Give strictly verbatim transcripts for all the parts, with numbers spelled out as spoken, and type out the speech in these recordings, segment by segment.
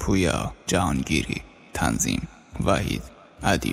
پویا جهانگیری. تنظیم وحید ادیب.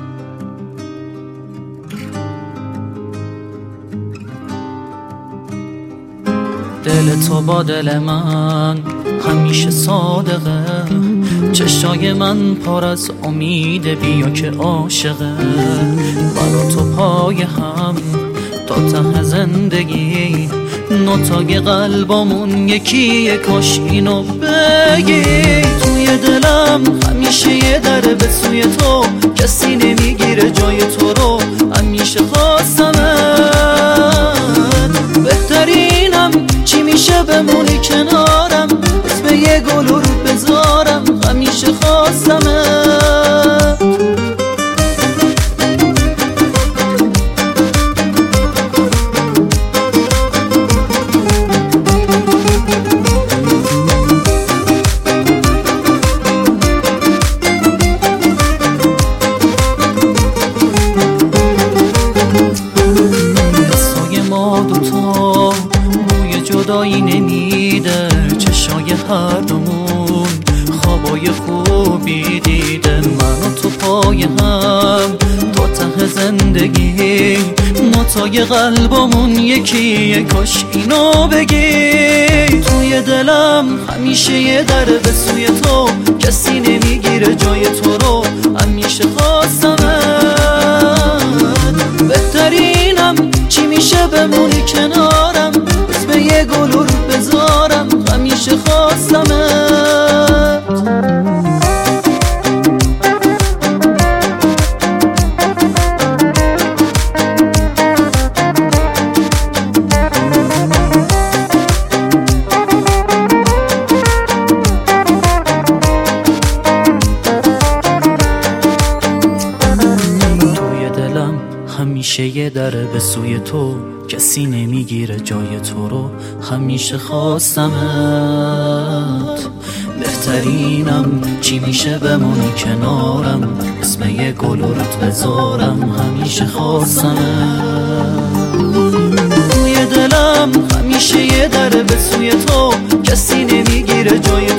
دل تو با دل من همیشه صادقه، چشای من پر از امید، بیا که عاشقه. من و تو پای هم تا ته زندگی، نوتای قلبمون یکیه، کاش اینو بگی. توی دلم همیشه یه در به سوی تو، کسی نمیگیره جای تو رو، همیشه خواستمت. بهترینم چی میشه بمونی کنارم، اسم یه گل رو بذارم، همیشه خواستمت. جدایی نمیده، چشای هر دومون خوابای خوبی دیده. من و تو پای هم تا ته زندگی، نوتای قلبمون یکیه، کاش اینو بگی. توی دلم همیشه یه در به سوی تو، کسی نمیگیره جای تو رو، همیشه خواستمت. بهترینم چی میشه بمونی کنارم، اسم یه گل رو بذارم، همیشه خواستمت. توی دلم همیشه یه در به سوی تو، کسی نمیگیره جای تو رو، همیشه خواستمت. بهترینم چی میشه بمونی کنارم، اسم یه گل رو بذارم، همیشه خواستمت. توی دلم همیشه یه در به سوی تو، کسی نمیگیره جای